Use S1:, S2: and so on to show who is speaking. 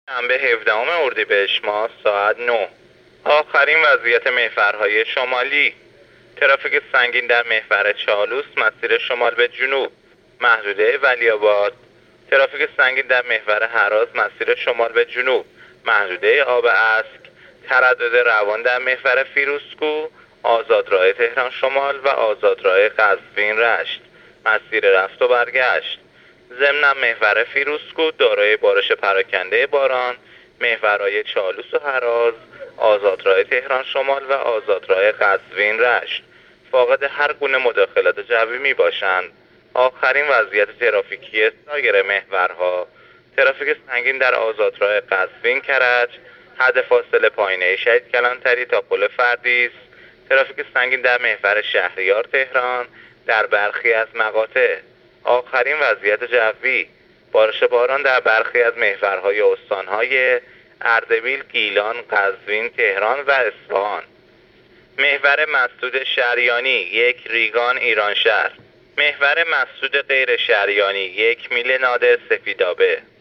S1: شنبه 17 اردیبهشت ماه ساعت 9. آخرین وضعیت محورهای شمالی. ترافیک سنگین در محور چالوس مسیر شمال به جنوب محدوده ولی‌آباد. ترافیک سنگین در محور هراز مسیر شمال به جنوب محدوده آب اسک. تردد روان در محور فیروزکوه، آزادراه تهران شمال و آزادراه قزوین رشت مسیر رفت و برگشت. ضمن محور فیروزکوه دارای بارش پراکنده باران، محورهای چالوس و هراز، آزادراه تهران شمال و آزادراه قزوین رشت فاقد هر گونه مداخلات جوی می باشند. آخرین وضعیت ترافیکی سایر محورها: ترافیک سنگین در آزادراه قزوین کرج حد فاصله پایینه شهید کلانتری تا پل فردیس. ترافیک سنگین در محور شهریار تهران در برخی از مقاطع. آخرین وضعیت جوی: بارش باران در برخی از محورهای استانهای اردبیل، گیلان، قزوین، تهران و اصفهان. محور مسدود شریانی 1 ریگان ایرانشهر. محور مسدود غیر شریانی 1 میل نادر سفیدآبه.